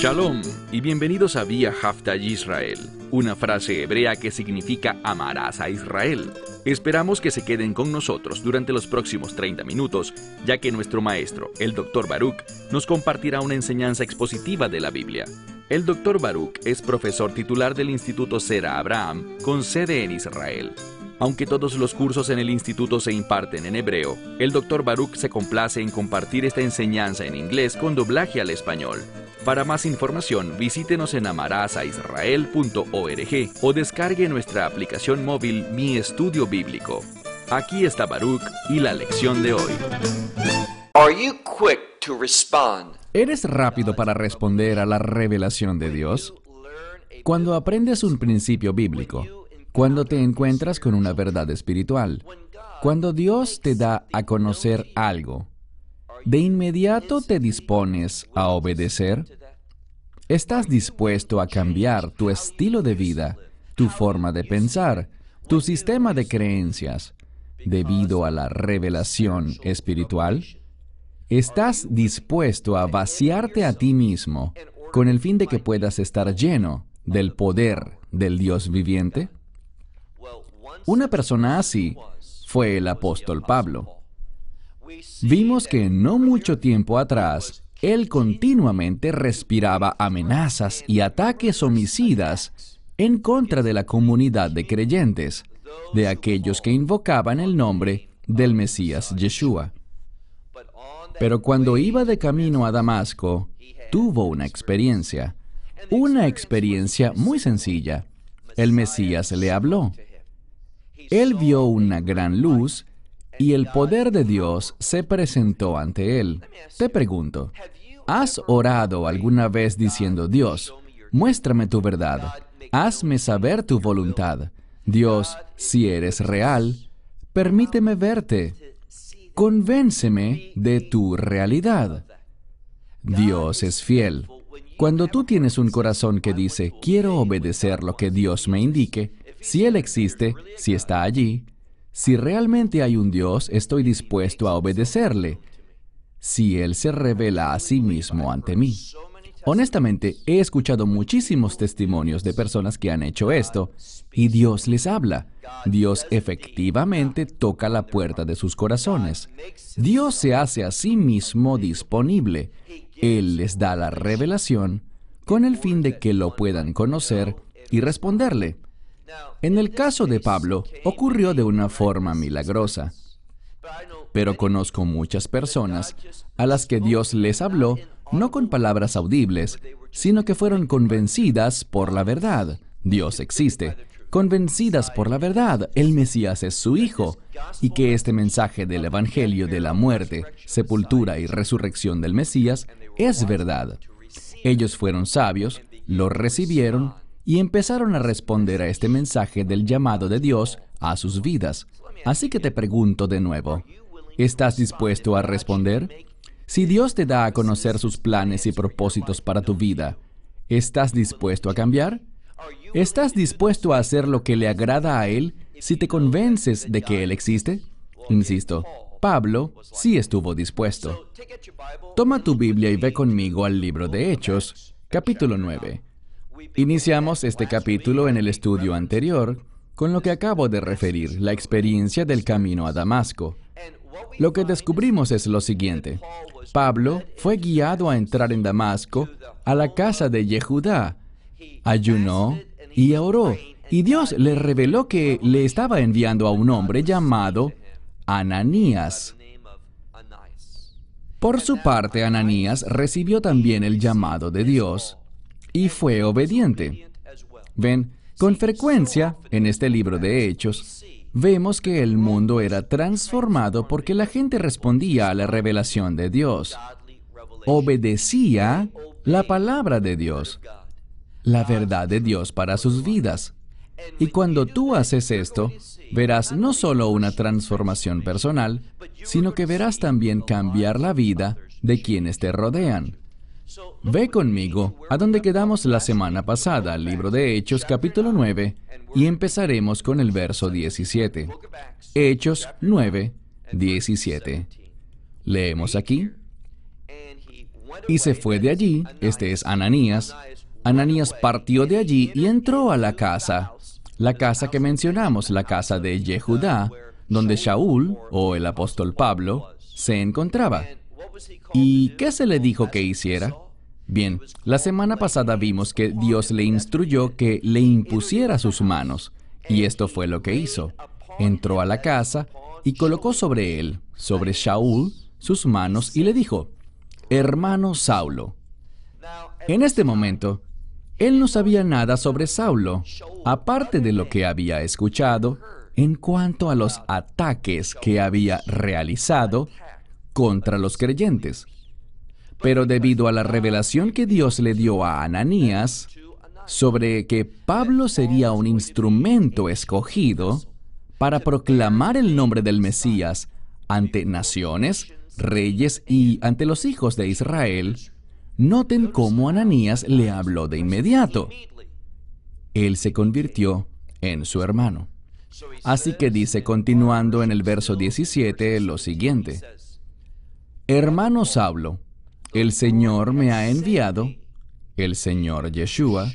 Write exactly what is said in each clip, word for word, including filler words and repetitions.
Shalom y bienvenidos a Vía Hafta Yisrael, una frase hebrea que significa amarás a Israel. Esperamos que se queden con nosotros durante los próximos treinta minutos, ya que nuestro maestro, el doctor Baruch, nos compartirá una enseñanza expositiva de la Biblia. El doctor Baruch es profesor titular del Instituto Sera Abraham, con sede en Israel. Aunque todos los cursos en el instituto se imparten en hebreo, el doctor Baruch se complace en compartir esta enseñanza en inglés con doblaje al español. Para más información, visítenos en amarasaisrael punto org o descargue nuestra aplicación móvil Mi Estudio Bíblico. Aquí está Baruch y la lección de hoy. Are you quick to respond? ¿Eres rápido para responder a la revelación de Dios? Cuando aprendes un principio bíblico, cuando te encuentras con una verdad espiritual, cuando Dios te da a conocer algo, ¿de inmediato te dispones a obedecer? ¿Estás dispuesto a cambiar tu estilo de vida, tu forma de pensar, tu sistema de creencias, debido a la revelación espiritual? ¿Estás dispuesto a vaciarte a ti mismo con el fin de que puedas estar lleno del poder del Dios viviente? Una persona así fue el apóstol Pablo. Vimos que no mucho tiempo atrás, él continuamente respiraba amenazas y ataques homicidas en contra de la comunidad de creyentes, de aquellos que invocaban el nombre del Mesías Yeshua. Pero cuando iba de camino a Damasco, tuvo una experiencia, una experiencia muy sencilla. El Mesías le habló. Él vio una gran luz y el poder de Dios se presentó ante él. Te pregunto, ¿has orado alguna vez diciendo, Dios, muéstrame tu verdad, hazme saber tu voluntad? Dios, si eres real, permíteme verte. Convénceme de tu realidad. Dios es fiel. Cuando tú tienes un corazón que dice, quiero obedecer lo que Dios me indique, si Él existe, si está allí, si realmente hay un Dios, estoy dispuesto a obedecerle, si Él se revela a sí mismo ante mí. Honestamente, he escuchado muchísimos testimonios de personas que han hecho esto, y Dios les habla. Dios efectivamente toca la puerta de sus corazones. Dios se hace a sí mismo disponible. Él les da la revelación con el fin de que lo puedan conocer y responderle. En el caso de Pablo, ocurrió de una forma milagrosa. Pero conozco muchas personas a las que Dios les habló no con palabras audibles, sino que fueron convencidas por la verdad. Dios existe. Convencidas por la verdad, el Mesías es su Hijo, y que este mensaje del Evangelio de la muerte, sepultura y resurrección del Mesías es verdad. Ellos fueron sabios, lo recibieron, y empezaron a responder a este mensaje del llamado de Dios a sus vidas. Así que te pregunto de nuevo, ¿estás dispuesto a responder? Si Dios te da a conocer sus planes y propósitos para tu vida, ¿estás dispuesto a cambiar? ¿Estás dispuesto a hacer lo que le agrada a Él si te convences de que Él existe? Insisto, Pablo sí estuvo dispuesto. Toma tu Biblia y ve conmigo al libro de Hechos, capítulo nueve. Iniciamos este capítulo en el estudio anterior con lo que acabo de referir, la experiencia del camino a Damasco. Lo que descubrimos es lo siguiente. Pablo fue guiado a entrar en Damasco, a la casa de Yehudá. Ayunó y oró, y Dios le reveló que le estaba enviando a un hombre llamado Ananías. Por su parte, Ananías recibió también el llamado de Dios y fue obediente. Ven, con frecuencia, en este libro de Hechos, vemos que el mundo era transformado porque la gente respondía a la revelación de Dios. Obedecía la palabra de Dios, la verdad de Dios para sus vidas. Y cuando tú haces esto, verás no solo una transformación personal, sino que verás también cambiar la vida de quienes te rodean. Ve conmigo a donde quedamos la semana pasada, al libro de Hechos, capítulo nueve, y empezaremos con el verso diecisiete. Hechos nueve, diecisiete. Leemos aquí. y se fue de allí. Este es Ananías. Ananías partió de allí y entró a la casa, la casa que mencionamos, la casa de Yehudá, donde Shaul, o el apóstol Pablo, se encontraba. ¿Y qué se le dijo que hiciera? Bien, la semana pasada vimos que Dios le instruyó que le impusiera sus manos, y esto fue lo que hizo. Entró a la casa y colocó sobre él, sobre Shaul, sus manos y le dijo: hermano Saulo. En este momento, él no sabía nada sobre Saulo, aparte de lo que había escuchado en cuanto a los ataques que había realizado contra los creyentes. Pero debido a la revelación que Dios le dio a Ananías sobre que Pablo sería un instrumento escogido para proclamar el nombre del Mesías ante naciones, reyes y ante los hijos de Israel, noten cómo Ananías le habló de inmediato. Él se convirtió en su hermano. Así que dice, continuando en el verso diecisiete, lo siguiente: hermano Saulo, el Señor me ha enviado, el Señor Yeshua,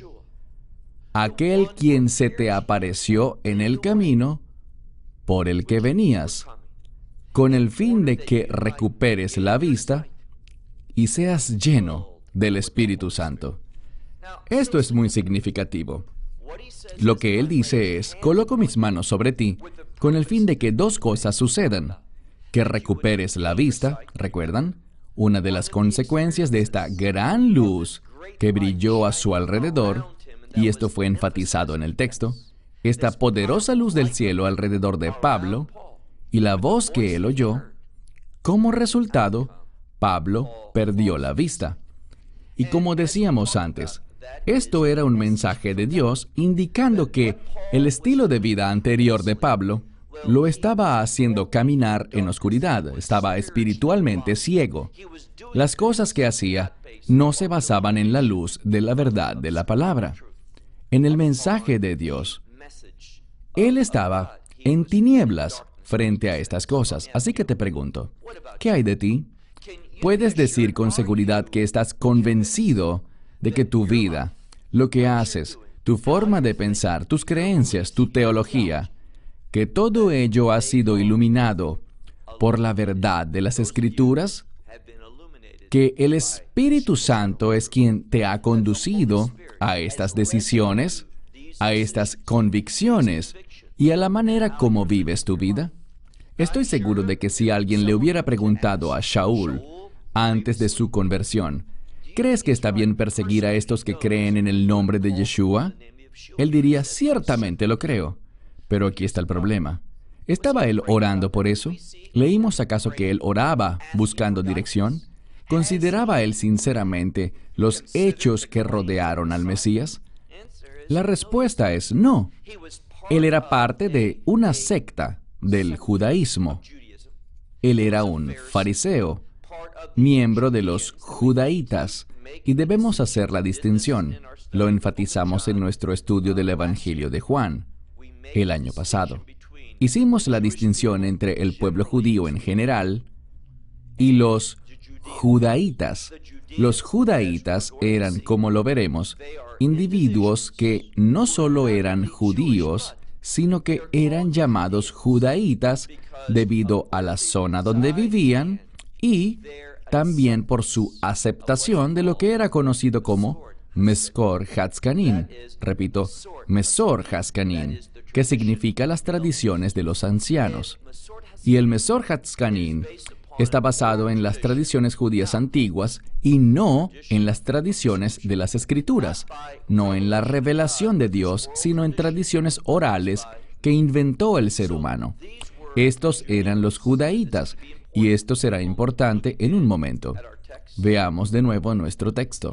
aquel quien se te apareció en el camino por el que venías, con el fin de que recuperes la vista y seas lleno del Espíritu Santo. Esto es muy significativo. Lo que él dice es: coloco mis manos sobre ti, con el fin de que dos cosas sucedan. Que recuperes la vista, ¿recuerdan? Una de las consecuencias de esta gran luz que brilló a su alrededor, y esto fue enfatizado en el texto, esta poderosa luz del cielo alrededor de Pablo, y la voz que él oyó, como resultado, Pablo perdió la vista. Y como decíamos antes, esto era un mensaje de Dios indicando que el estilo de vida anterior de Pablo lo estaba haciendo caminar en oscuridad, estaba espiritualmente ciego. Las cosas que hacía no se basaban en la luz de la verdad de la palabra, en el mensaje de Dios. Él estaba en tinieblas frente a estas cosas. Así que te pregunto, ¿qué hay de ti? ¿Puedes decir con seguridad que estás convencido de que tu vida, lo que haces, tu forma de pensar, tus creencias, tu teología, que todo ello ha sido iluminado por la verdad de las Escrituras? ¿Que el Espíritu Santo es quien te ha conducido a estas decisiones, a estas convicciones y a la manera como vives tu vida? Estoy seguro de que si alguien le hubiera preguntado a Shaul antes de su conversión, ¿crees que está bien perseguir a estos que creen en el nombre de Yeshua? Él diría: ciertamente lo creo. Pero aquí está el problema. ¿Estaba él orando por eso? ¿Leímos acaso que él oraba buscando dirección? ¿Consideraba él sinceramente los hechos que rodearon al Mesías? La respuesta es no. Él era parte de una secta del judaísmo. Él era un fariseo, miembro de los judaítas, y debemos hacer la distinción. Lo enfatizamos en nuestro estudio del Evangelio de Juan el año pasado. Hicimos la distinción entre el pueblo judío en general y los judaítas. Los judaítas eran, como lo veremos, individuos que no solo eran judíos, sino que eran llamados judaítas debido a la zona donde vivían y también por su aceptación de lo que era conocido como Mesor Hatzkanim. Repito, Mesor Hatzkanim, que significa las tradiciones de los ancianos. Y el Mesor Hatzkanim está basado en las tradiciones judías antiguas y no en las tradiciones de las Escrituras, no en la revelación de Dios, sino en tradiciones orales que inventó el ser humano. Estos eran los judaítas, y esto será importante en un momento. Veamos de nuevo nuestro texto.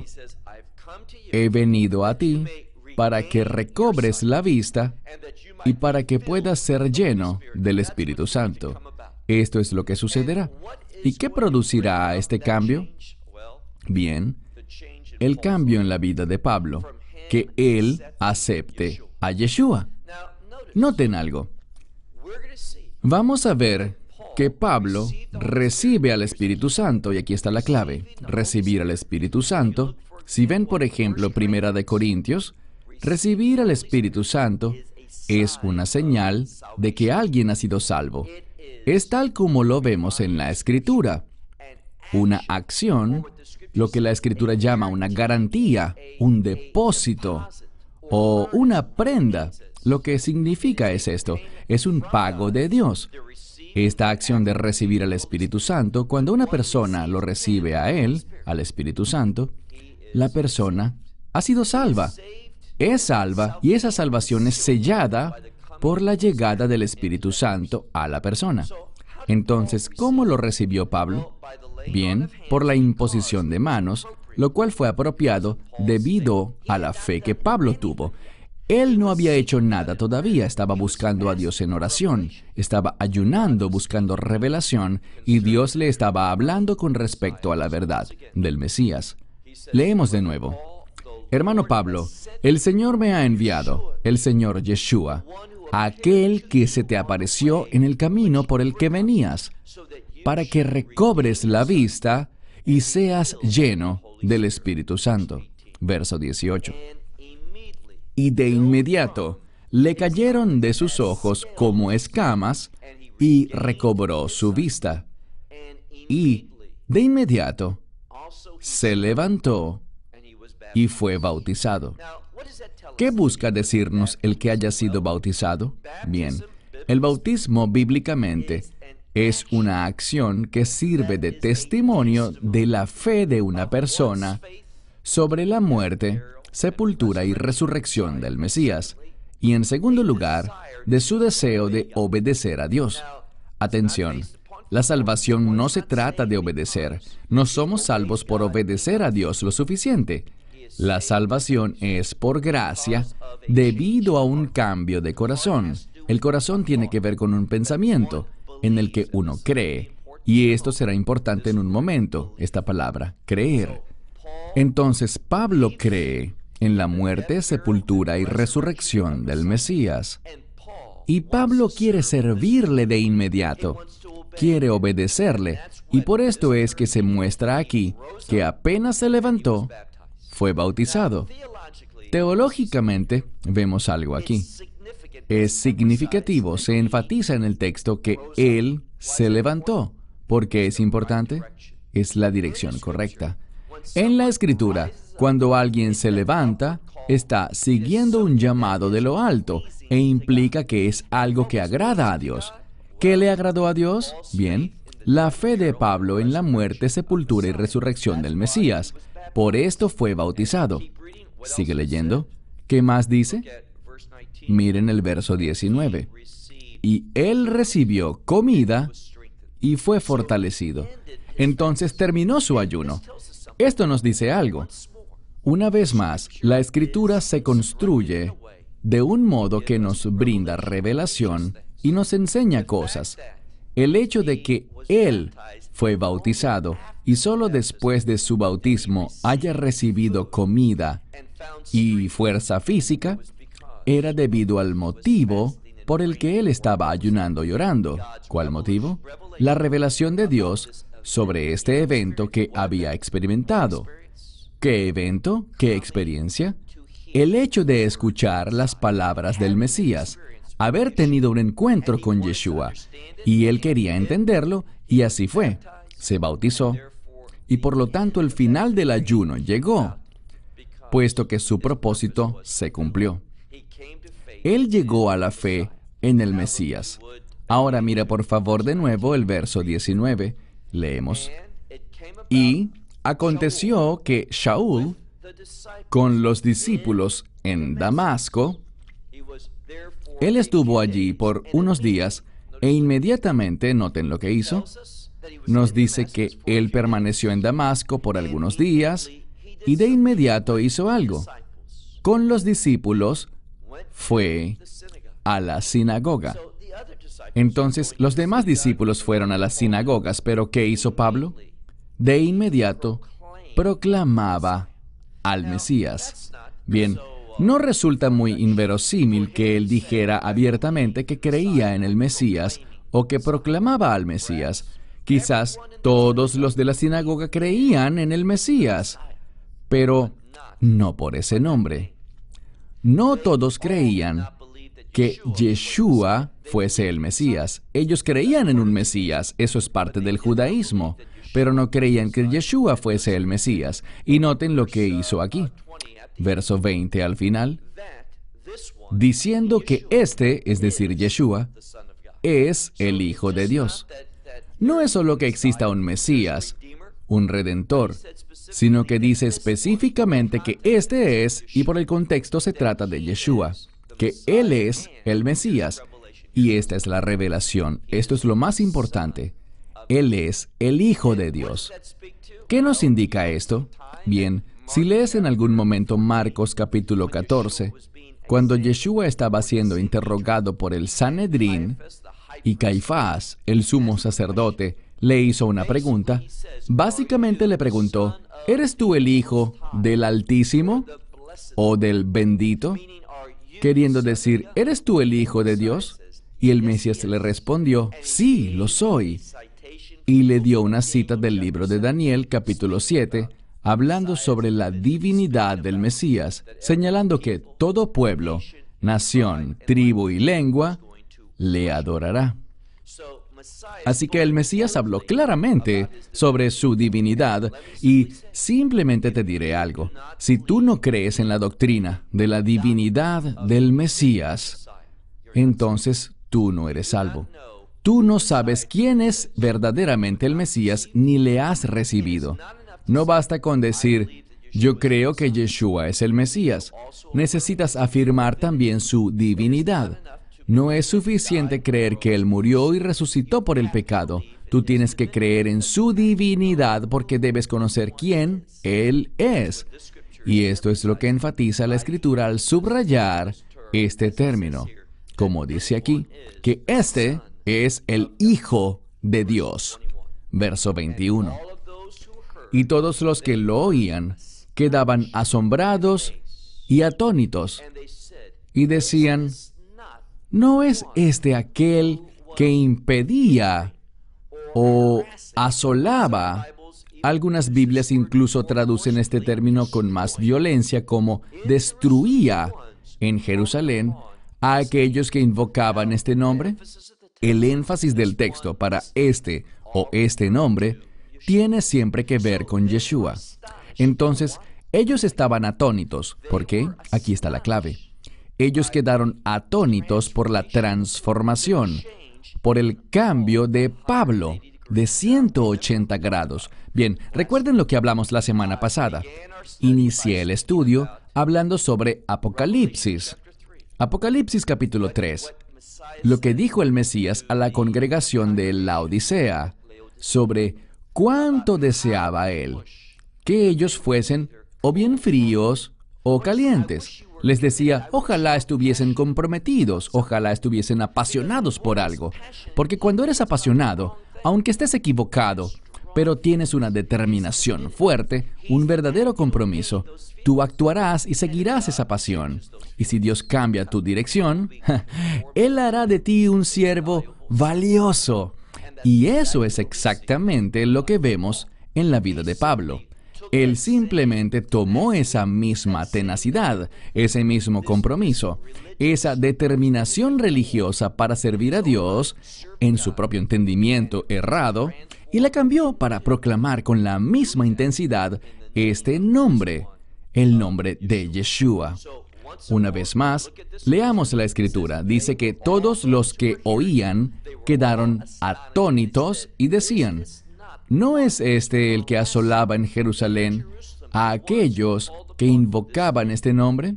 He venido a ti para que recobres la vista y para que puedas ser lleno del Espíritu Santo. Esto es lo que sucederá. ¿Y qué producirá este cambio? Bien, el cambio en la vida de Pablo, que él acepte a Yeshua. Noten algo. Vamos a ver que Pablo recibe al Espíritu Santo, y aquí está la clave, recibir al Espíritu Santo. Si ven, por ejemplo, Primera de Corintios, recibir al Espíritu Santo es una señal de que alguien ha sido salvo. Es tal como lo vemos en la Escritura. Una acción, lo que la Escritura llama una garantía, un depósito o una prenda. Lo que significa es esto, es un pago de Dios. Esta acción de recibir al Espíritu Santo, cuando una persona lo recibe a Él, al Espíritu Santo, la persona ha sido salva. Es salva y esa salvación es sellada por la llegada del Espíritu Santo a la persona. Entonces, ¿cómo lo recibió Pablo? Bien, por la imposición de manos, lo cual fue apropiado debido a la fe que Pablo tuvo. Él no había hecho nada todavía, estaba buscando a Dios en oración, estaba ayunando, buscando revelación, y Dios le estaba hablando con respecto a la verdad del Mesías. Leemos de nuevo. Hermano Pablo, el Señor me ha enviado, el Señor Yeshua, aquel que se te apareció en el camino por el que venías, para que recobres la vista y seas lleno del Espíritu Santo. Verso dieciocho. Y de inmediato le cayeron de sus ojos como escamas y recobró su vista. Y de inmediato se levantó y fue bautizado. ¿Qué busca decirnos el que haya sido bautizado? Bien, el bautismo bíblicamente es una acción que sirve de testimonio de la fe de una persona sobre la muerte, sepultura y resurrección del Mesías, y en segundo lugar, de su deseo de obedecer a Dios. Atención, la salvación no se trata de obedecer. No somos salvos por obedecer a Dios lo suficiente. La salvación es por gracia debido a un cambio de corazón. El corazón tiene que ver con un pensamiento en el que uno cree, y esto será importante en un momento, esta palabra, creer. Entonces, Pablo cree en la muerte, sepultura y resurrección del Mesías. Y Pablo quiere servirle de inmediato, quiere obedecerle, y por esto es que se muestra aquí que apenas se levantó, fue bautizado. Teológicamente, vemos algo aquí. Es significativo, se enfatiza en el texto que él se levantó. ¿Por qué es importante? Es la dirección correcta. En la Escritura, cuando alguien se levanta, está siguiendo un llamado de lo alto e implica que es algo que agrada a Dios. ¿Qué le agradó a Dios? Bien, la fe de Pablo en la muerte, sepultura y resurrección del Mesías. Por esto fue bautizado. Sigue leyendo. ¿Qué más dice? Miren el verso diecinueve. Y él recibió comida y fue fortalecido. Entonces terminó su ayuno. Esto nos dice algo. Una vez más, la Escritura se construye de un modo que nos brinda revelación y nos enseña cosas. El hecho de que él fue bautizado y solo después de su bautismo haya recibido comida y fuerza física era debido al motivo por el que él estaba ayunando y orando. ¿Cuál motivo? La revelación de Dios sobre este evento que había experimentado. ¿Qué evento? ¿Qué experiencia? El hecho de escuchar las palabras del Mesías, haber tenido un encuentro con Yeshua, y él quería entenderlo, y así fue. Se bautizó, y por lo tanto el final del ayuno llegó, puesto que su propósito se cumplió. Él llegó a la fe en el Mesías. Ahora mira por favor de nuevo el verso diecinueve. Leemos. Y aconteció que Shaul, con los discípulos en Damasco, él estuvo allí por unos días e inmediatamente, noten lo que hizo, nos dice que él permaneció en Damasco por algunos días y de inmediato hizo algo. Con los discípulos fue a la sinagoga. Entonces, los demás discípulos fueron a las sinagogas, pero ¿qué hizo Pablo? De inmediato proclamaba al Mesías. Bien, no resulta muy inverosímil que él dijera abiertamente que creía en el Mesías o que proclamaba al Mesías. Quizás todos los de la sinagoga creían en el Mesías, pero no por ese nombre. No todos creían que Yeshua fuese el Mesías. Ellos creían en un Mesías, eso es parte del judaísmo, pero no creían que Yeshua fuese el Mesías. Y noten lo que hizo aquí. Verso veinte al final. Diciendo que este, es decir, Yeshua, es el Hijo de Dios. No es solo que exista un Mesías, un Redentor, sino que dice específicamente que este es, y por el contexto se trata de Yeshua, que Él es el Mesías. Y esta es la revelación. Esto es lo más importante. Él es el Hijo de Dios. ¿Qué nos indica esto? Bien, si lees en algún momento Marcos capítulo catorce, cuando Yeshua estaba siendo interrogado por el Sanedrín y Caifás, el sumo sacerdote, le hizo una pregunta, básicamente le preguntó, ¿eres tú el Hijo del Altísimo o del Bendito? Queriendo decir, ¿eres tú el Hijo de Dios? Y el Mesías le respondió, sí, lo soy. Y le dio una cita del libro de Daniel, capítulo siete, hablando sobre la divinidad del Mesías, señalando que todo pueblo, nación, tribu y lengua le adorará. Así que el Mesías habló claramente sobre su divinidad y simplemente te diré algo. Si tú no crees en la doctrina de la divinidad del Mesías, entonces tú no eres salvo. Tú no sabes quién es verdaderamente el Mesías ni le has recibido. No basta con decir, yo creo que Yeshua es el Mesías. Necesitas afirmar también su divinidad. No es suficiente creer que Él murió y resucitó por el pecado. Tú tienes que creer en su divinidad porque debes conocer quién Él es. Y esto es lo que enfatiza la Escritura al subrayar este término. Como dice aquí, que este es el Hijo de Dios. Verso veintiuno. Y todos los que lo oían quedaban asombrados y atónitos, y decían, ¿no es este aquel que impedía o asolaba? Algunas Biblias incluso traducen este término con más violencia como destruía en Jerusalén a aquellos que invocaban este nombre. El énfasis del texto para este o este nombre tiene siempre que ver con Yeshua. Entonces, ellos estaban atónitos. ¿Por qué? Aquí está la clave. Ellos quedaron atónitos por la transformación, por el cambio de Pablo de ciento ochenta grados. Bien, recuerden lo que hablamos la semana pasada. Inicié el estudio hablando sobre Apocalipsis. Apocalipsis capítulo tres. Lo que dijo el Mesías a la congregación de la Odisea sobre cuánto deseaba Él que ellos fuesen o bien fríos o calientes. Les decía, ojalá estuviesen comprometidos, ojalá estuviesen apasionados por algo. Porque cuando eres apasionado, aunque estés equivocado, pero tienes una determinación fuerte, un verdadero compromiso, tú actuarás y seguirás esa pasión. Y si Dios cambia tu dirección, Él hará de ti un siervo valioso. Y eso es exactamente lo que vemos en la vida de Pablo. Él simplemente tomó esa misma tenacidad, ese mismo compromiso, esa determinación religiosa para servir a Dios en su propio entendimiento errado, y la cambió para proclamar con la misma intensidad este nombre, el nombre de Yeshua. Una vez más, leamos la Escritura. Dice que todos los que oían quedaron atónitos y decían, ¿no es este el que asolaba en Jerusalén a aquellos que invocaban este nombre?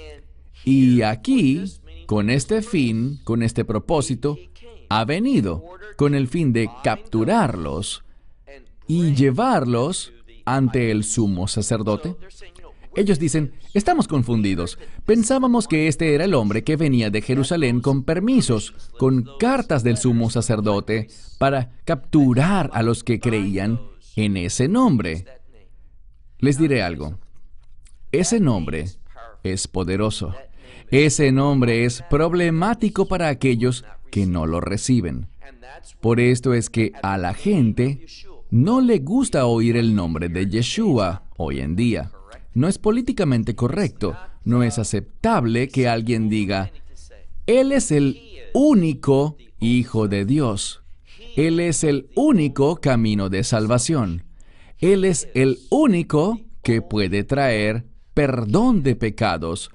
Y aquí, con este fin, con este propósito, ha venido, con el fin de capturarlos y llevarlos ante el sumo sacerdote. Ellos dicen, estamos confundidos. Pensábamos que este era el hombre que venía de Jerusalén con permisos, con cartas del sumo sacerdote, para capturar a los que creían en ese nombre. Les diré algo. Ese nombre es poderoso. Ese nombre es problemático para aquellos que no lo reciben. Por esto es que a la gente no le gusta oír el nombre de Yeshua hoy en día. No es políticamente correcto, no es aceptable que alguien diga, Él es el único Hijo de Dios. Él es el único camino de salvación. Él es el único que puede traer perdón de pecados.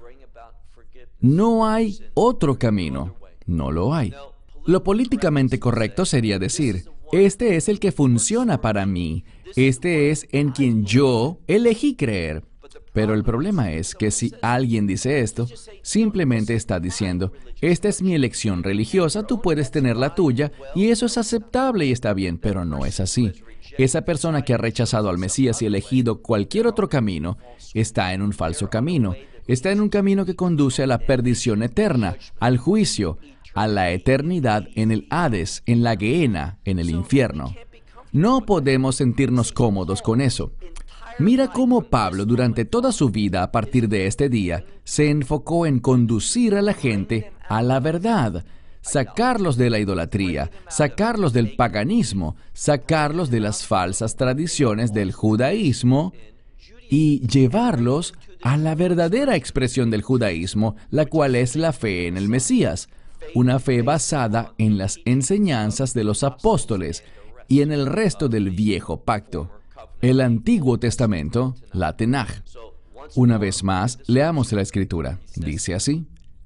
No hay otro camino. No lo hay. Lo políticamente correcto sería decir, este es el que funciona para mí. Este es en quien yo elegí creer. Pero el problema es que si alguien dice esto, simplemente está diciendo, esta es mi elección religiosa, tú puedes tener la tuya, y eso es aceptable y está bien, pero no es así. Esa persona que ha rechazado al Mesías y elegido cualquier otro camino, está en un falso camino. Está en un camino que conduce a la perdición eterna, al juicio, a la eternidad en el Hades, en la Gehenna, en el infierno. No podemos sentirnos cómodos con eso. Mira cómo Pablo, durante toda su vida a partir de este día, se enfocó en conducir a la gente a la verdad, sacarlos de la idolatría, sacarlos del paganismo, sacarlos de las falsas tradiciones del judaísmo y llevarlos a la verdadera expresión del judaísmo, la cual es la fe en el Mesías, una fe basada en las enseñanzas de los apóstoles y en el resto del viejo pacto. El Antiguo Testamento, la Tenaj. Una vez más, leamos la Escritura. Dice así.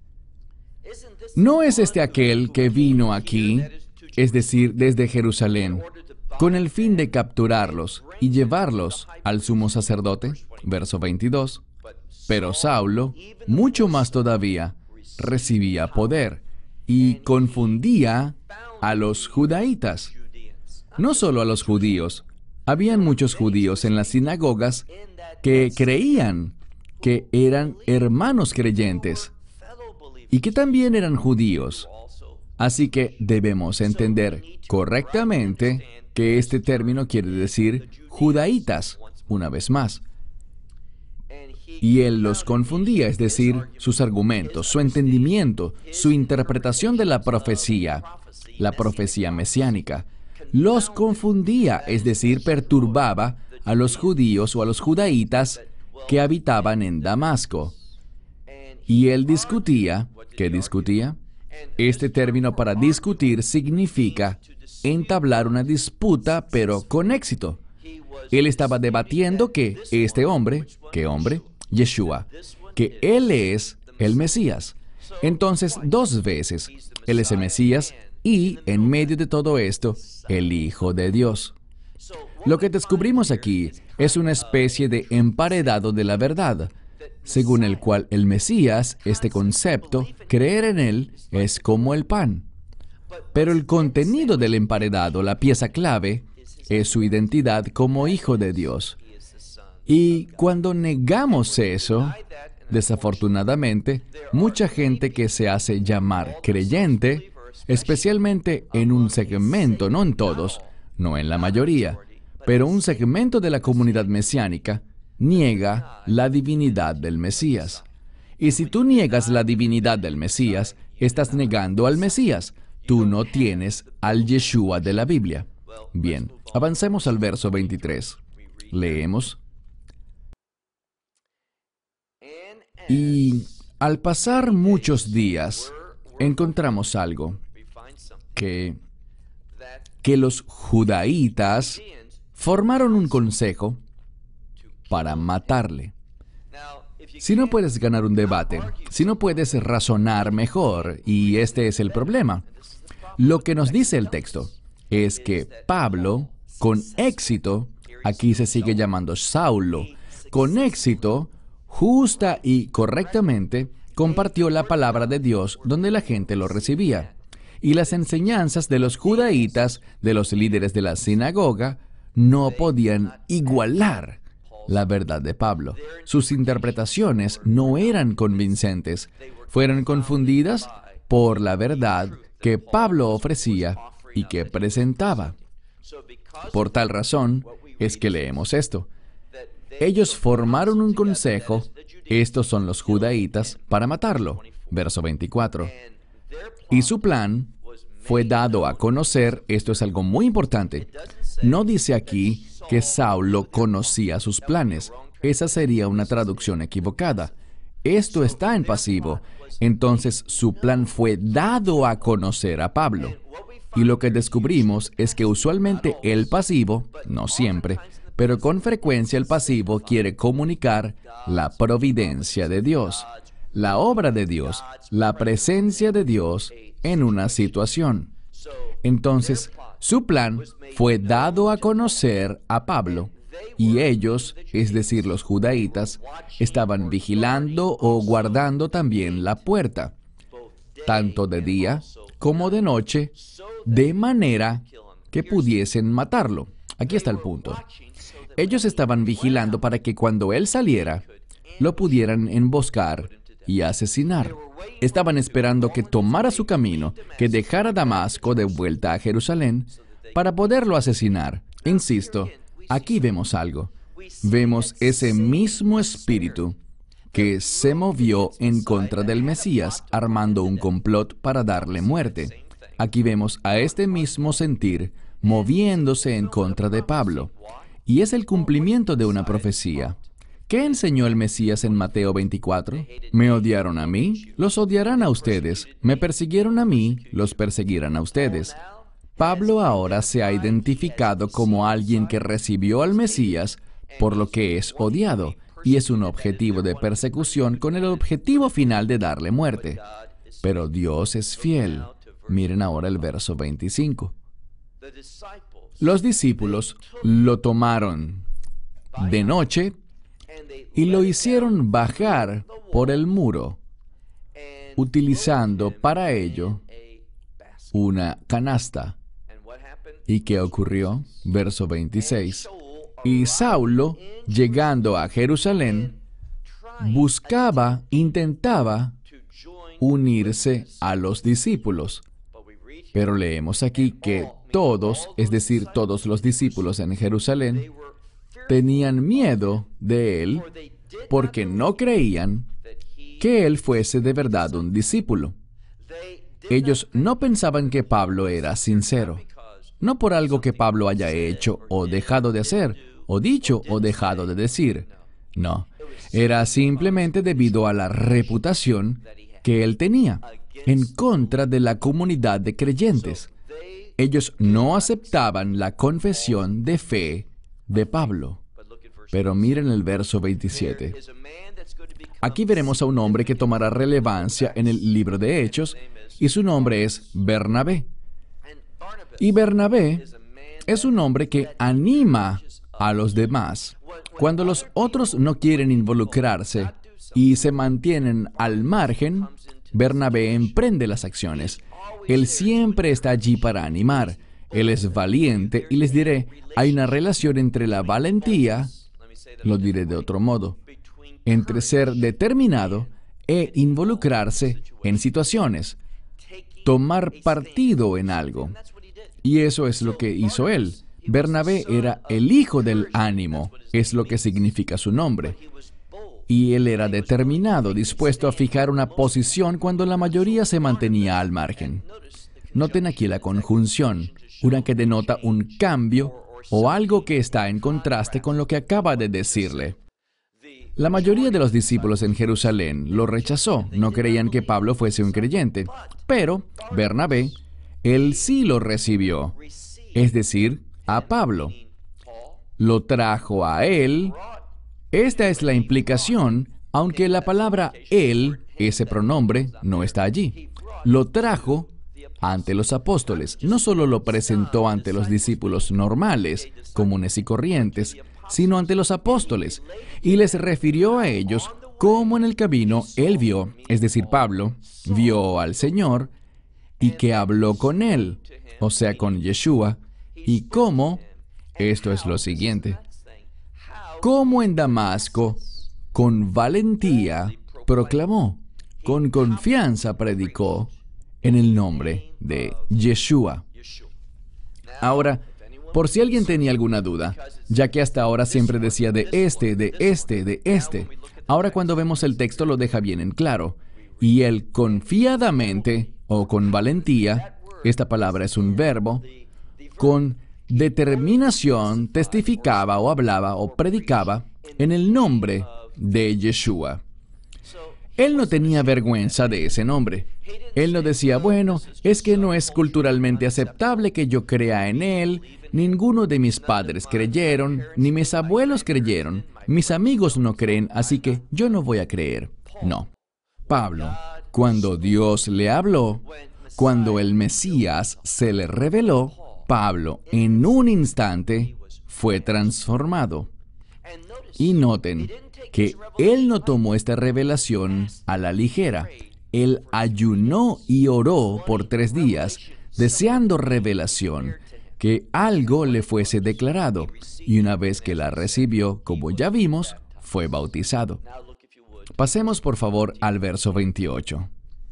¿No es este aquel que vino aquí, es decir, desde Jerusalén, con el fin de capturarlos y llevarlos al sumo sacerdote? Verso veintidós. Pero Saulo, mucho más todavía, recibía poder y confundía a los judaítas. No solo a los judíos. Habían muchos judíos en las sinagogas que creían que eran hermanos creyentes y que también eran judíos. Así que debemos entender correctamente que este término quiere decir judaítas, una vez más. Y él los confundía, es decir, sus argumentos, su entendimiento, su interpretación de la profecía, la profecía mesiánica. Los confundía, es decir, perturbaba a los judíos o a los judaítas que habitaban en Damasco. Y él discutía, ¿qué discutía? Este término para discutir significa entablar una disputa, pero con éxito. Él estaba debatiendo que este hombre, ¿qué hombre? Yeshua, que él es el Mesías. Entonces, dos veces, él es el Mesías y, en medio de todo esto, el Hijo de Dios. Lo que descubrimos aquí es una especie de emparedado de la verdad, según el cual el Mesías, este concepto, creer en él, es como el pan. Pero el contenido del emparedado, la pieza clave, es su identidad como Hijo de Dios. Y cuando negamos eso, desafortunadamente, mucha gente que se hace llamar creyente, especialmente en un segmento, no en todos, no en la mayoría, pero un segmento de la comunidad mesiánica, niega la divinidad del Mesías. Y si tú niegas la divinidad del Mesías, estás negando al Mesías. Tú no tienes al Yeshua de la Biblia. Bien, avancemos al verso veintitrés. Leemos. Y al pasar muchos días, encontramos algo, que, que los judaítas formaron un consejo para matarle. Si no puedes ganar un debate, si no puedes razonar mejor, y este es el problema, lo que nos dice el texto es que Pablo, con éxito, aquí se sigue llamando Saulo, con éxito, justa y correctamente, compartió la palabra de Dios donde la gente lo recibía. Y las enseñanzas de los judaítas, de los líderes de la sinagoga, no podían igualar la verdad de Pablo. Sus interpretaciones no eran convincentes. Fueron confundidas por la verdad que Pablo ofrecía y que presentaba. Por tal razón es que leemos esto. Ellos formaron un consejo, estos son los judaítas, para matarlo. Verso veinticuatro. Y su plan fue dado a conocer, esto es algo muy importante. No dice aquí que Saulo conocía sus planes. Esa sería una traducción equivocada. Esto está en pasivo. Entonces, su plan fue dado a conocer a Pablo. Y lo que descubrimos es que usualmente el pasivo, no siempre, pero con frecuencia el pasivo quiere comunicar la providencia de Dios, la obra de Dios, la presencia de Dios en una situación. Entonces, su plan fue dado a conocer a Pablo, y ellos, es decir, los judaítas, estaban vigilando o guardando también la puerta, tanto de día como de noche, de manera que pudiesen matarlo. Aquí está el punto. Ellos estaban vigilando para que cuando él saliera, lo pudieran emboscar y asesinar. Estaban esperando que tomara su camino, que dejara Damasco de vuelta a Jerusalén, para poderlo asesinar. Insisto, aquí vemos algo. Vemos ese mismo espíritu que se movió en contra del Mesías, armando un complot para darle muerte. Aquí vemos a este mismo sentir moviéndose en contra de Pablo. Y es el cumplimiento de una profecía. ¿Qué enseñó el Mesías en Mateo veinticuatro? Me odiaron a mí, los odiarán a ustedes. Me persiguieron a mí, los perseguirán a ustedes. Pablo ahora se ha identificado como alguien que recibió al Mesías, por lo que es odiado, y es un objetivo de persecución con el objetivo final de darle muerte. Pero Dios es fiel. Miren ahora el verso veinticinco. Los discípulos lo tomaron de noche y lo hicieron bajar por el muro, utilizando para ello una canasta. ¿Y qué ocurrió? Verso veintiséis. Y Saulo, llegando a Jerusalén, buscaba, intentaba unirse a los discípulos. Pero leemos aquí que todos, es decir, todos los discípulos en Jerusalén, tenían miedo de él porque no creían que él fuese de verdad un discípulo. Ellos no pensaban que Pablo era sincero, no por algo que Pablo haya hecho o dejado de hacer, o dicho o dejado de decir. No, era simplemente debido a la reputación que él tenía en contra de la comunidad de creyentes. Ellos no aceptaban la confesión de fe de Pablo. Pero miren el verso veintisiete. Aquí veremos a un hombre que tomará relevancia en el libro de Hechos, y su nombre es Bernabé. Y Bernabé es un hombre que anima a los demás. Cuando los otros no quieren involucrarse y se mantienen al margen, Bernabé emprende las acciones. Él siempre está allí para animar. Él es valiente y les diré, hay una relación entre la valentía, lo diré de otro modo, entre ser determinado e involucrarse en situaciones, tomar partido en algo. Y eso es lo que hizo él. Bernabé era el hijo del ánimo, es lo que significa su nombre. Y él era determinado, dispuesto a fijar una posición cuando la mayoría se mantenía al margen. Noten aquí la conjunción, una que denota un cambio o algo que está en contraste con lo que acaba de decirle. La mayoría de los discípulos en Jerusalén lo rechazó, no creían que Pablo fuese un creyente, pero Bernabé, él sí lo recibió, es decir, a Pablo. Lo trajo a él. Esta es la implicación, aunque la palabra él, ese pronombre, no está allí. Lo trajo ante los apóstoles. No solo lo presentó ante los discípulos normales, comunes y corrientes, sino ante los apóstoles, y les refirió a ellos cómo en el camino él vio, es decir, Pablo, vio al Señor y que habló con él, o sea, con Yeshua, y cómo, esto es lo siguiente, cómo en Damasco, con valentía, proclamó, con confianza predicó, en el nombre de Yeshua. Ahora, por si alguien tenía alguna duda, ya que hasta ahora siempre decía de este, de este, de este, ahora cuando vemos el texto lo deja bien en claro. Y él confiadamente, o con valentía, esta palabra es un verbo, con determinación testificaba o hablaba o predicaba en el nombre de Yeshua. Él no tenía vergüenza de ese nombre. Él no decía, bueno, es que no es culturalmente aceptable que yo crea en Él, ninguno de mis padres creyeron, ni mis abuelos creyeron, mis amigos no creen, así que yo no voy a creer. No. Pablo, cuando Dios le habló, cuando el Mesías se le reveló, Pablo en un instante fue transformado. Y noten que él no tomó esta revelación a la ligera. Él ayunó y oró por tres días, deseando revelación, que algo le fuese declarado. Y una vez que la recibió, como ya vimos, fue bautizado. Pasemos por favor al verso veintiocho.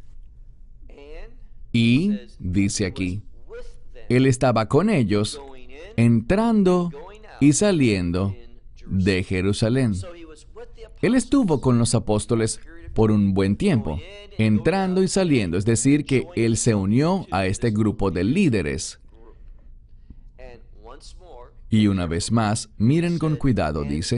Y, dice aquí, él estaba con ellos, entrando y saliendo de Jerusalén. Él estuvo con los apóstoles por un buen tiempo, entrando y saliendo, es decir, que él se unió a este grupo de líderes. Y una vez más, miren con cuidado, dice,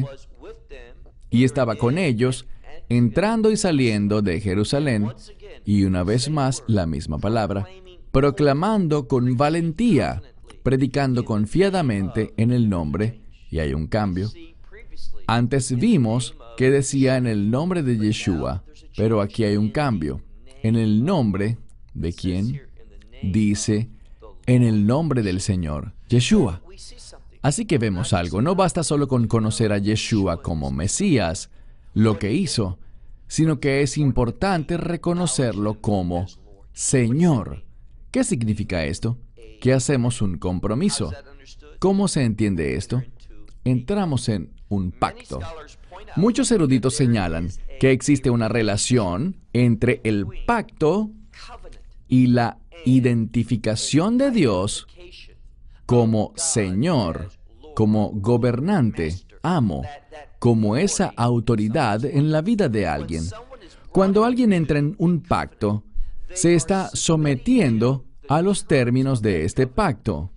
y estaba con ellos, entrando y saliendo de Jerusalén, y una vez más, la misma palabra, proclamando con valentía, predicando confiadamente en el nombre, y hay un cambio. Antes vimos que decía en el nombre de Yeshua, pero aquí hay un cambio. En el nombre de quién, dice, en el nombre del Señor, Yeshua. Así que vemos algo. No basta solo con conocer a Yeshua como Mesías, lo que hizo, sino que es importante reconocerlo como Señor. ¿Qué significa esto? Que hacemos un compromiso. ¿Cómo se entiende esto? Entramos en un pacto. Muchos eruditos señalan que existe una relación entre el pacto y la identificación de Dios como Señor, como gobernante, amo, como esa autoridad en la vida de alguien. Cuando alguien entra en un pacto, se está sometiendo a los términos de este pacto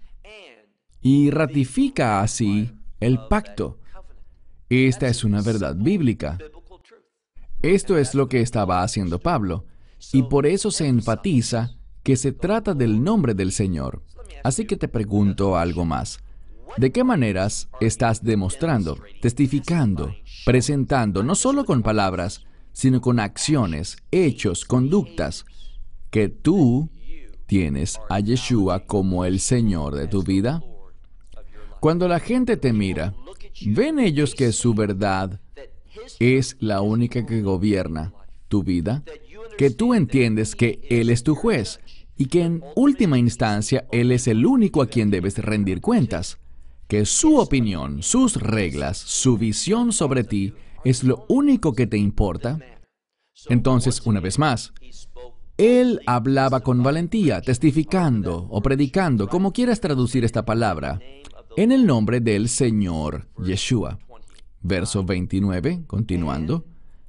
y ratifica así el pacto. Esta es una verdad bíblica. Esto es lo que estaba haciendo Pablo, y por eso se enfatiza que se trata del nombre del Señor. Así que te pregunto algo más. ¿De qué maneras estás demostrando, testificando, presentando, no solo con palabras, sino con acciones, hechos, conductas, que tú tienes a Yeshua como el Señor de tu vida? Cuando la gente te mira, ¿ven ellos que su verdad es la única que gobierna tu vida? Que tú entiendes que Él es tu juez y que en última instancia Él es el único a quien debes rendir cuentas. Que su opinión, sus reglas, su visión sobre ti es lo único que te importa. Entonces, una vez más, Él hablaba con valentía, testificando o predicando, como quieras traducir esta palabra, en el nombre del Señor Yeshua. Verso veintinueve, continuando.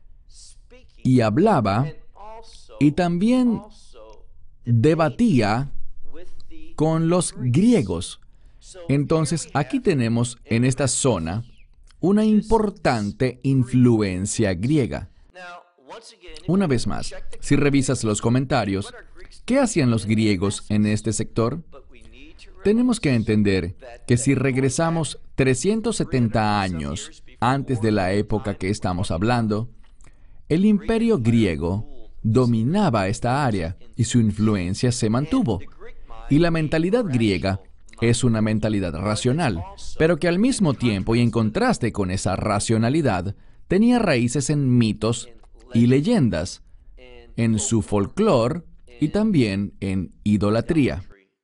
Y hablaba y también debatía con los griegos. Entonces, aquí tenemos en esta zona una importante influencia griega. Una vez más, si revisas los comentarios, ¿qué hacían los griegos en este sector? Tenemos que entender que si regresamos trescientos setenta años antes de la época que estamos hablando, el imperio griego dominaba esta área y su influencia se mantuvo. Y la mentalidad griega es una mentalidad racional, pero que al mismo tiempo y en contraste con esa racionalidad, tenía raíces en mitos y leyendas, en su folclore y también en idolatría.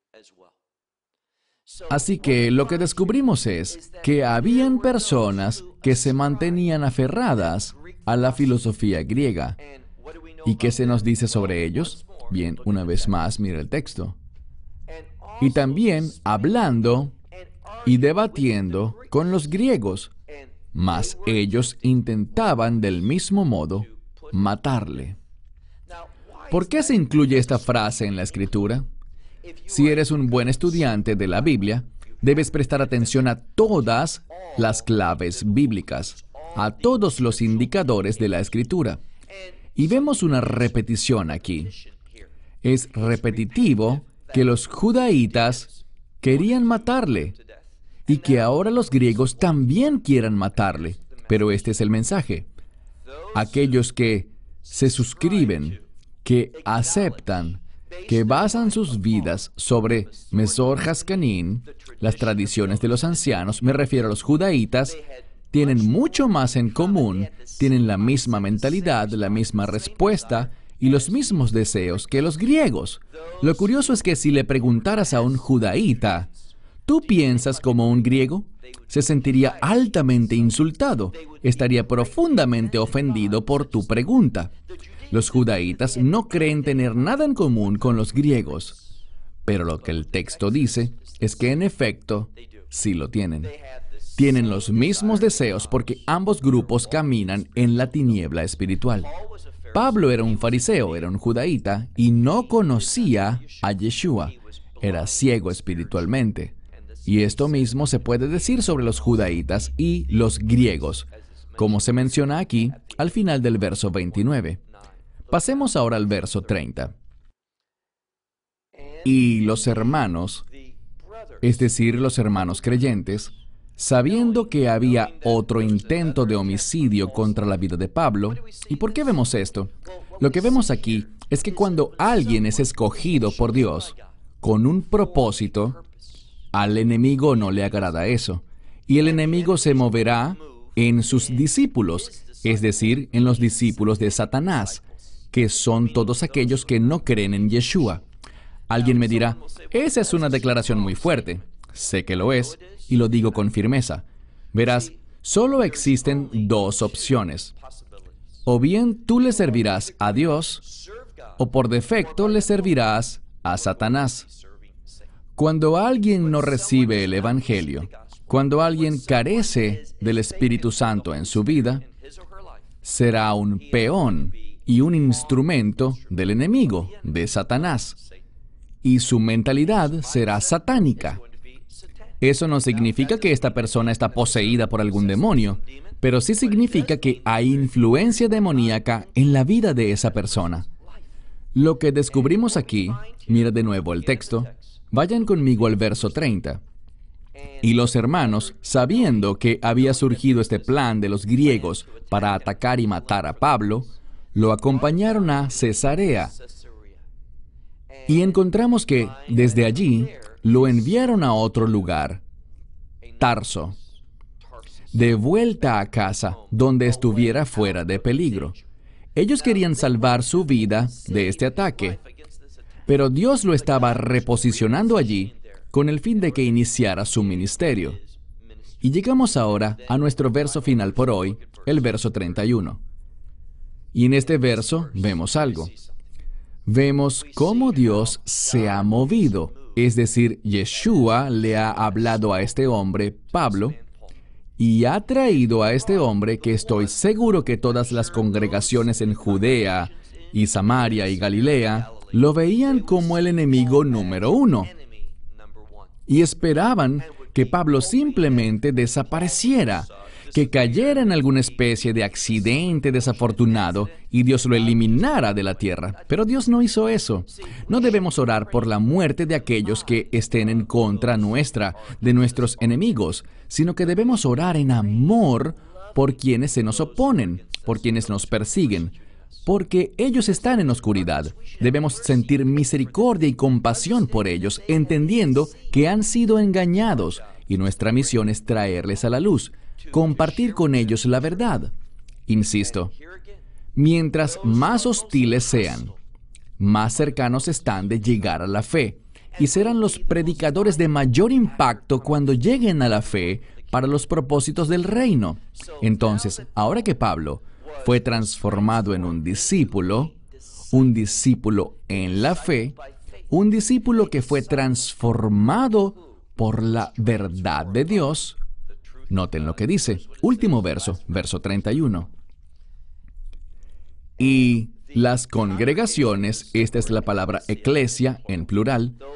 Así que lo que descubrimos es que habían personas que se mantenían aferradas a la filosofía griega. ¿Y qué se nos dice sobre ellos? Bien, una vez más, mira el texto. Y también hablando y debatiendo con los griegos, mas ellos intentaban del mismo modo matarle. ¿Por qué se incluye esta frase en la Escritura? Si eres un buen estudiante de la Biblia, debes prestar atención a todas las claves bíblicas, a todos los indicadores de la Escritura. Y vemos una repetición aquí. Es repetitivo que los judaítas querían matarle y que ahora los griegos también quieran matarle. Pero este es el mensaje. Aquellos que se suscriben, que aceptan, que basan sus vidas sobre Mesor Hascanín, las tradiciones de los ancianos, me refiero a los judaítas, tienen mucho más en común, tienen la misma mentalidad, la misma respuesta y los mismos deseos que los griegos. Lo curioso es que si le preguntaras a un judaíta, ¿tú piensas como un griego?, se sentiría altamente insultado, estaría profundamente ofendido por tu pregunta. Los judaítas no creen tener nada en común con los griegos, pero lo que el texto dice es que en efecto sí lo tienen. Tienen los mismos deseos porque ambos grupos caminan en la tiniebla espiritual. Pablo era un fariseo, era un judaíta y no conocía a Yeshua. Era ciego espiritualmente. Y esto mismo se puede decir sobre los judaítas y los griegos, como se menciona aquí al final del verso veintinueve. Pasemos ahora al verso treinta. Y los hermanos, es decir, los hermanos creyentes, sabiendo que había otro intento de homicidio contra la vida de Pablo. ¿Y por qué vemos esto? Lo que vemos aquí es que cuando alguien es escogido por Dios con un propósito, al enemigo no le agrada eso. Y el enemigo se moverá en sus discípulos, es decir, en los discípulos de Satanás, que son todos aquellos que no creen en Yeshua. Alguien me dirá, esa es una declaración muy fuerte. Sé que lo es, y lo digo con firmeza. Verás, solo existen dos opciones. O bien tú le servirás a Dios, o por defecto le servirás a Satanás. Cuando alguien no recibe el Evangelio, cuando alguien carece del Espíritu Santo en su vida, será un peón y un instrumento del enemigo, de Satanás. Y su mentalidad será satánica. Eso no significa que esta persona está poseída por algún demonio, pero sí significa que hay influencia demoníaca en la vida de esa persona. Lo que descubrimos aquí, mira de nuevo el texto, vayan conmigo al verso treinta. Y los hermanos, sabiendo que había surgido este plan de los griegos para atacar y matar a Pablo, lo acompañaron a Cesarea. Y encontramos que, desde allí, lo enviaron a otro lugar, Tarso, de vuelta a casa, donde estuviera fuera de peligro. Ellos querían salvar su vida de este ataque, pero Dios lo estaba reposicionando allí con el fin de que iniciara su ministerio. Y llegamos ahora a nuestro verso final por hoy, el verso treinta y uno. Y en este verso vemos algo. Vemos cómo Dios se ha movido, es decir, Yeshua le ha hablado a este hombre, Pablo, y ha traído a este hombre que estoy seguro que todas las congregaciones en Judea y Samaria y Galilea lo veían como el enemigo número uno. Y esperaban que Pablo simplemente desapareciera, que cayera en alguna especie de accidente desafortunado y Dios lo eliminara de la tierra. Pero Dios no hizo eso. No debemos orar por la muerte de aquellos que estén en contra nuestra, de nuestros enemigos, sino que debemos orar en amor por quienes se nos oponen, por quienes nos persiguen, porque ellos están en oscuridad. Debemos sentir misericordia y compasión por ellos, entendiendo que han sido engañados, y nuestra misión es traerles a la luz, compartir con ellos la verdad. Insisto, mientras más hostiles sean, más cercanos están de llegar a la fe, y serán los predicadores de mayor impacto cuando lleguen a la fe para los propósitos del reino. Entonces, ahora que Pablo fue transformado en un discípulo, un discípulo en la fe, un discípulo que fue transformado por la verdad de Dios. Noten lo que dice, último verso, verso treinta y uno. Y las congregaciones, esta es la palabra eclesia en plural,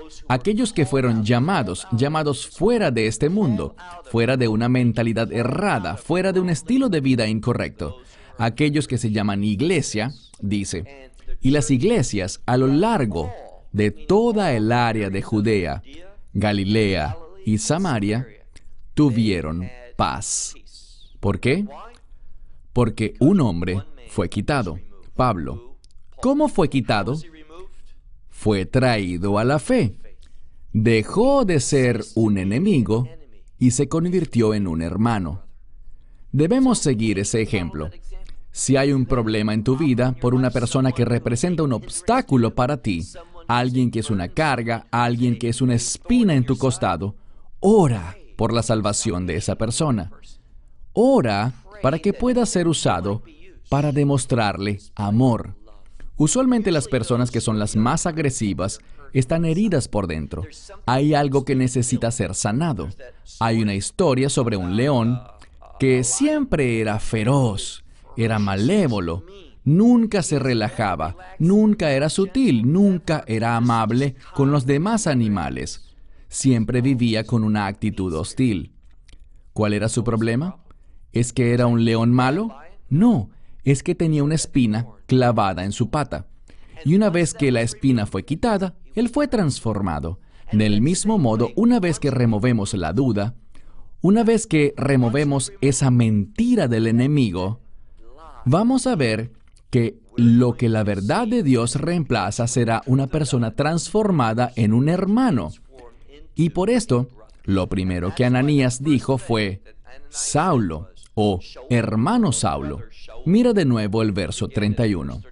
aquellos que fueron llamados, llamados fuera de este mundo, fuera de una mentalidad errada, fuera de un estilo de vida incorrecto. Aquellos que se llaman iglesia, dice, y las iglesias a lo largo de toda el área de Judea, Galilea y Samaria, tuvieron paz. ¿Por qué? Porque un hombre fue quitado, Pablo. ¿Cómo fue quitado? Fue traído a la fe. Dejó de ser un enemigo y se convirtió en un hermano. Debemos seguir ese ejemplo. Si hay un problema en tu vida por una persona que representa un obstáculo para ti, alguien que es una carga, alguien que es una espina en tu costado, ora por la salvación de esa persona. Ora para que pueda ser usado para demostrarle amor. Usualmente las personas que son las más agresivas están heridas por dentro. Hay algo que necesita ser sanado. Hay una historia sobre un león que siempre era feroz, era malévolo, nunca se relajaba, nunca era sutil, nunca era amable con los demás animales. Siempre vivía con una actitud hostil. ¿Cuál era su problema? ¿Es que era un león malo? No, es que tenía una espina clavada en su pata. Y una vez que la espina fue quitada, él fue transformado. Del mismo modo, una vez que removemos la duda, una vez que removemos esa mentira del enemigo, vamos a ver que lo que la verdad de Dios reemplaza será una persona transformada en un hermano. Y por esto, lo primero que Ananías dijo fue, Saulo, o hermano Saulo. Mira de nuevo el verso treinta y uno.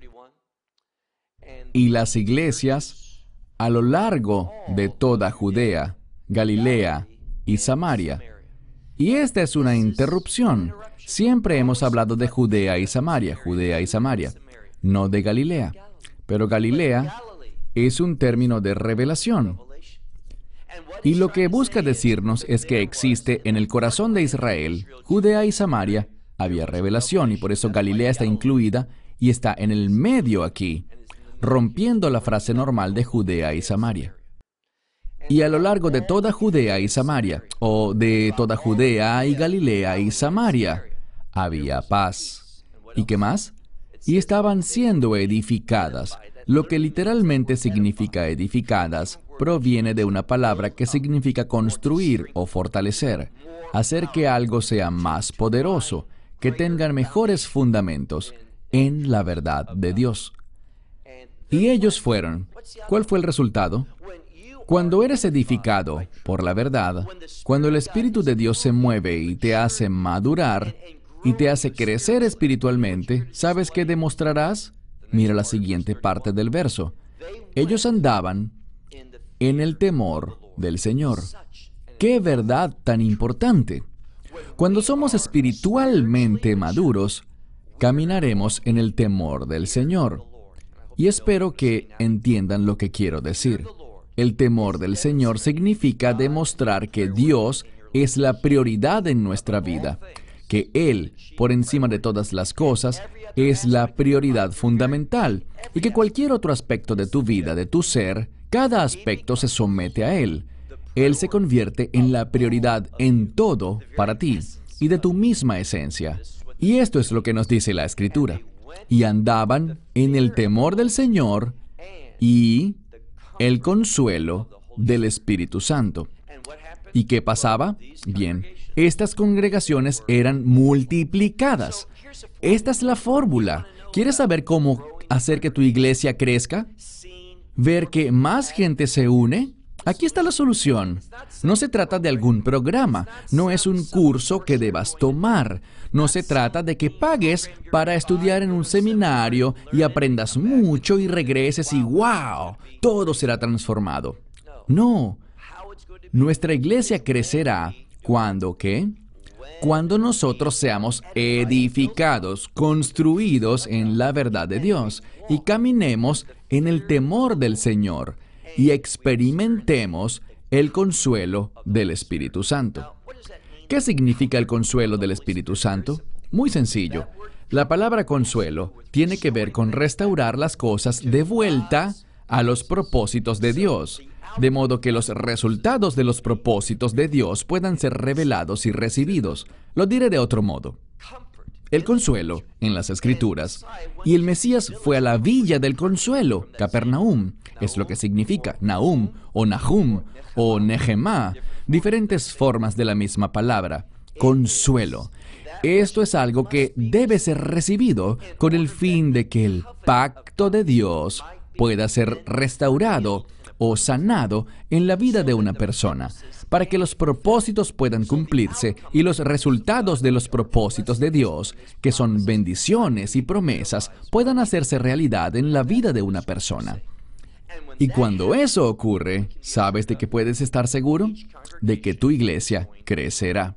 Y las iglesias a lo largo de toda Judea, Galilea y Samaria. Y esta es una interrupción. Siempre hemos hablado de Judea y Samaria, Judea y Samaria, no de Galilea. Pero Galilea es un término de revelación. Y lo que busca decirnos es que existe en el corazón de Israel, Judea y Samaria, había revelación y por eso Galilea está incluida y está en el medio aquí, rompiendo la frase normal de Judea y Samaria. Y a lo largo de toda Judea y Samaria, o de toda Judea y Galilea y Samaria, había paz. ¿Y qué más? Y estaban siendo edificadas. Lo que literalmente significa edificadas proviene de una palabra que significa construir o fortalecer, hacer que algo sea más poderoso, que tengan mejores fundamentos en la verdad de Dios. Y ellos fueron. ¿Cuál fue el resultado? Cuando eres edificado por la verdad, cuando el Espíritu de Dios se mueve y te hace madurar y te hace crecer espiritualmente, ¿sabes qué demostrarás? Mira la siguiente parte del verso. Ellos andaban en el temor del Señor. ¡Qué verdad tan importante! Cuando somos espiritualmente maduros, caminaremos en el temor del Señor. Y espero que entiendan lo que quiero decir. El temor del Señor significa demostrar que Dios es la prioridad en nuestra vida, que Él, por encima de todas las cosas, es la prioridad fundamental, y que cualquier otro aspecto de tu vida, de tu ser, cada aspecto se somete a Él. Él se convierte en la prioridad en todo para ti, y de tu misma esencia. Y esto es lo que nos dice la Escritura. Y andaban en el temor del Señor y el consuelo del Espíritu Santo. ¿Y qué pasaba? Bien, estas congregaciones eran multiplicadas. Esta es la fórmula. ¿Quieres saber cómo hacer que tu iglesia crezca? ¿Ver que más gente se une? Aquí está la solución. No se trata de algún programa, no es un curso que debas tomar. No se trata de que pagues para estudiar en un seminario y aprendas mucho y regreses y ¡wow! Todo será transformado. No. Nuestra iglesia crecerá cuando, ¿qué? Cuando nosotros seamos edificados, construidos en la verdad de Dios y caminemos en el temor del Señor y experimentemos el consuelo del Espíritu Santo. ¿Qué significa el consuelo del Espíritu Santo? Muy sencillo. La palabra consuelo tiene que ver con restaurar las cosas de vuelta a los propósitos de Dios. de modo que los resultados de los propósitos de Dios puedan ser revelados y recibidos. Lo diré de otro modo. El consuelo, en las Escrituras, y el Mesías fue a la villa del consuelo, Capernaum, es lo que significa Nahum, o Nahum, o Nehemá, diferentes formas de la misma palabra, consuelo. Esto es algo que debe ser recibido con el fin de que el pacto de Dios pueda ser restaurado o sanado en la vida de una persona, para que los propósitos puedan cumplirse y los resultados de los propósitos de Dios, que son bendiciones y promesas, puedan hacerse realidad en la vida de una persona. Y cuando eso ocurre, ¿sabes de qué puedes estar seguro? De que tu iglesia crecerá.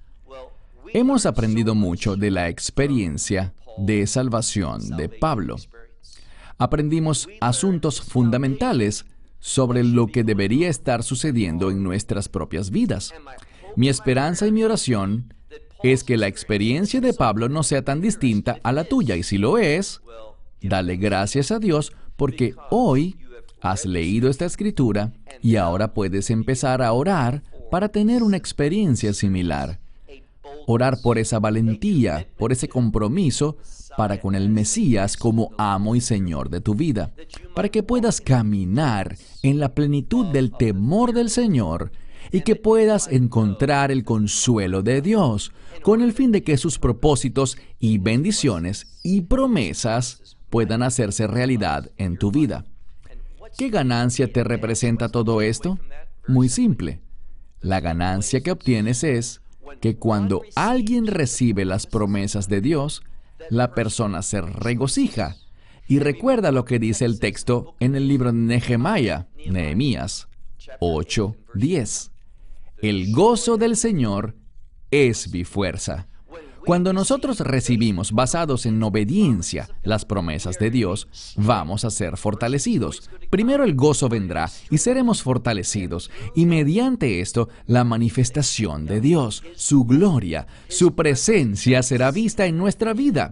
Hemos aprendido mucho de la experiencia de salvación de Pablo. Aprendimos asuntos fundamentales sobre lo que debería estar sucediendo en nuestras propias vidas. Mi esperanza y mi oración es que la experiencia de Pablo no sea tan distinta a la tuya, y si lo es, dale gracias a Dios porque hoy has leído esta escritura y ahora puedes empezar a orar para tener una experiencia similar. Orar por esa valentía, por ese compromiso para con el Mesías como amo y Señor de tu vida, para que puedas caminar en la plenitud del temor del Señor y que puedas encontrar el consuelo de Dios, con el fin de que sus propósitos y bendiciones y promesas puedan hacerse realidad en tu vida. ¿Qué ganancia te representa todo esto? Muy simple. La ganancia que obtienes es que cuando alguien recibe las promesas de Dios, la persona se regocija. Y recuerda lo que dice el texto en el libro de Nehemías, Nehemías ocho diez. El gozo del Señor es mi fuerza. Cuando nosotros recibimos, basados en obediencia, las promesas de Dios, vamos a ser fortalecidos. Primero el gozo vendrá y seremos fortalecidos. Y mediante esto, la manifestación de Dios, su gloria, su presencia será vista en nuestra vida.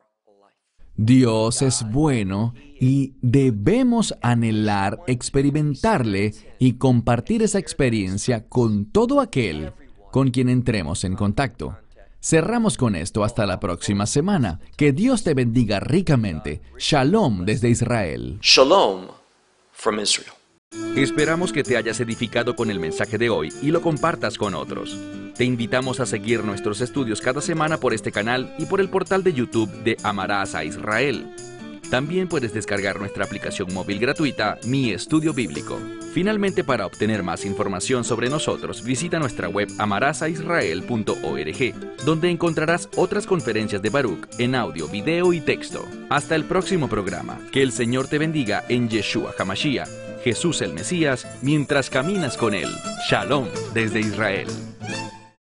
Dios es bueno y debemos anhelar experimentarle y compartir esa experiencia con todo aquel con quien entremos en contacto. Cerramos con esto hasta la próxima semana. Que Dios te bendiga ricamente. Shalom desde Israel. Shalom from Israel. Esperamos que te hayas edificado con el mensaje de hoy y lo compartas con otros. Te invitamos a seguir nuestros estudios cada semana por este canal y por el portal de YouTube de Amarás a Israel. También puedes descargar nuestra aplicación móvil gratuita, Mi Estudio Bíblico. Finalmente, para obtener más información sobre nosotros, visita nuestra web amarás a israel punto org, donde encontrarás otras conferencias de Baruch en audio, video y texto. Hasta el próximo programa. Que el Señor te bendiga en Yeshua HaMashiach, Jesús el Mesías, mientras caminas con Él. Shalom desde Israel.